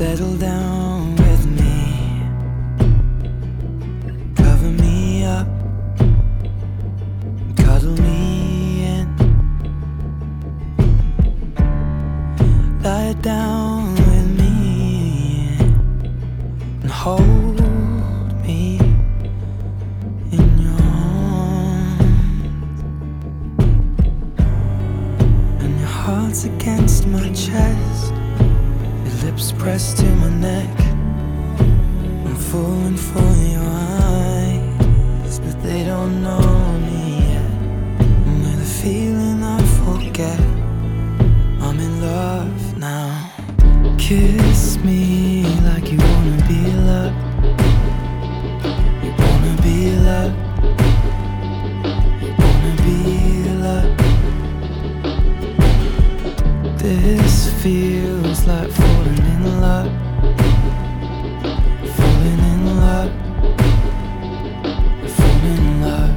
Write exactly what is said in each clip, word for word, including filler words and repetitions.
Settle down with me, cover me up, cuddle me in, lie down with me and hold me in your arms. And your heart's against my chest, lips pressed to my neck. I'm falling for your eyes, but they don't know me yet. And with a feeling I forget, I'm in love now. Kiss me like you wanna be loved. You wanna be loved. You wanna be loved. This feels like falling in love, falling in love, falling in love.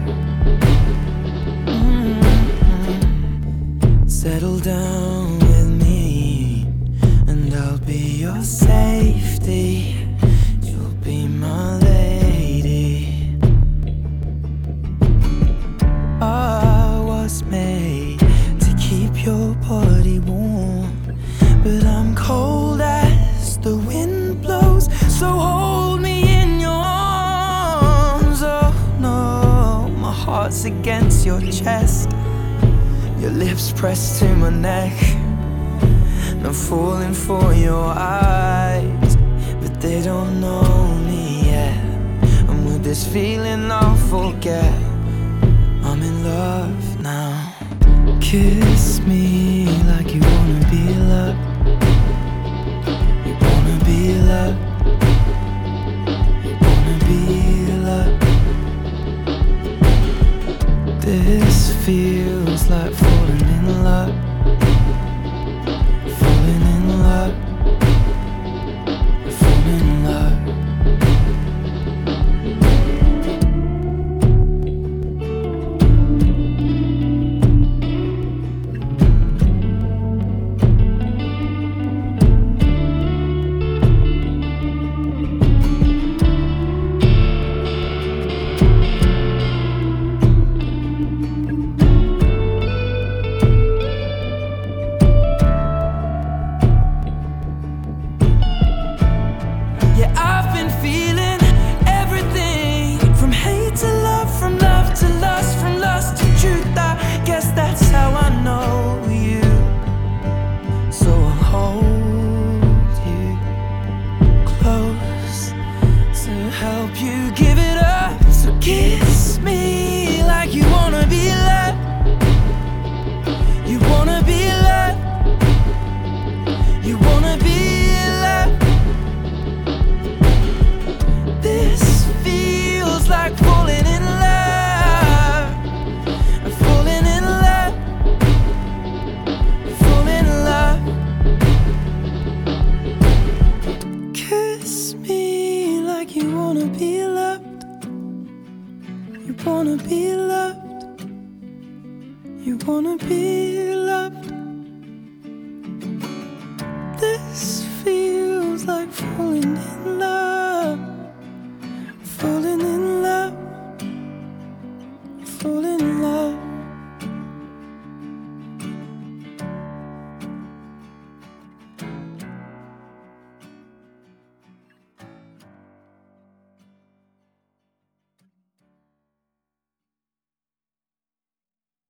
Mm-hmm. Settle down with me, and I'll be your safety. You'll be my lady. I was made to keep your body warm, but I'm cold as the wind blows, so hold me in your arms. Oh no, my heart's against your chest, your lips pressed to my neck. And I'm falling for your eyes, but they don't know me yet. And with this feeling I'll forget, I'm in love now. Kiss me like you wanna be loved. You wanna be loved. You wanna be loved. This feels like falling in love, falling in love, falling in love. You wanna be loved. You wanna be loved.